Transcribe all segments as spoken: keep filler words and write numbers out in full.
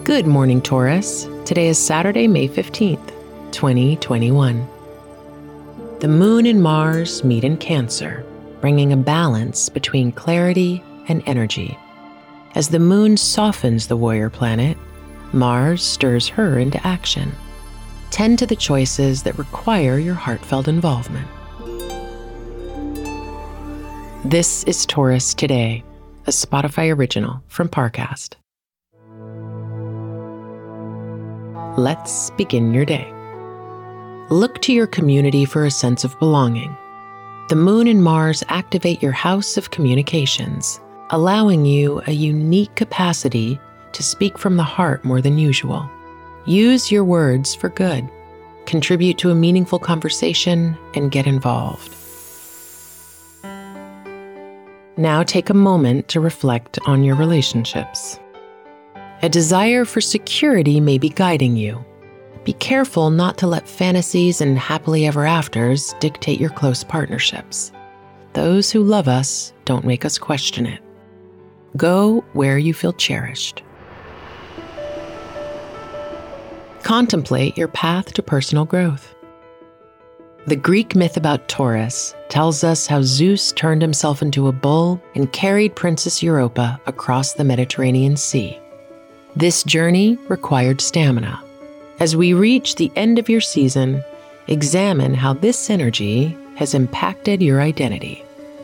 Good morning, Taurus. Today is Saturday, May fifteenth, twenty twenty-one. The Moon and Mars meet in Cancer, bringing a balance between clarity and energy. As the Moon softens the warrior planet, Mars stirs her into action. Tend to the choices that require your heartfelt involvement. This is Taurus Today, a Spotify original from Parcast. Let's begin your day. Look to your community for a sense of belonging. The Moon and Mars activate your house of communications, allowing you a unique capacity to speak from the heart more than usual. Use your words for good. Contribute to a meaningful conversation and get involved. Now take a moment to reflect on your relationships. A desire for security may be guiding you. Be careful not to let fantasies and happily ever afters dictate your close partnerships. Those who love us don't make us question it. Go where you feel cherished. Contemplate your path to personal growth. The Greek myth about Taurus tells us how Zeus turned himself into a bull and carried Princess Europa across the Mediterranean Sea. This journey required stamina. As we reach the end of your season, examine how this energy has impacted your identity.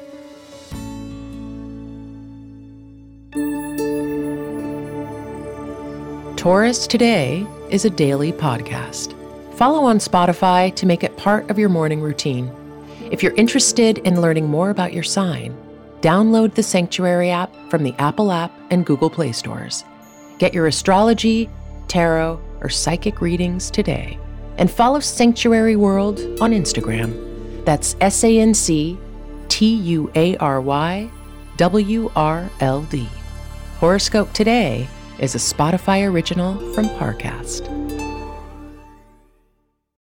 Taurus Today is a daily podcast. Follow on Spotify to make it part of your morning routine. If you're interested in learning more about your sign, download the Sanctuary app from the Apple app and Google Play stores. Get your astrology, tarot, or psychic readings today. And follow Sanctuary World on Instagram. That's S A N C T U A R Y W R L D. Horoscope Today is a Spotify original from Parcast.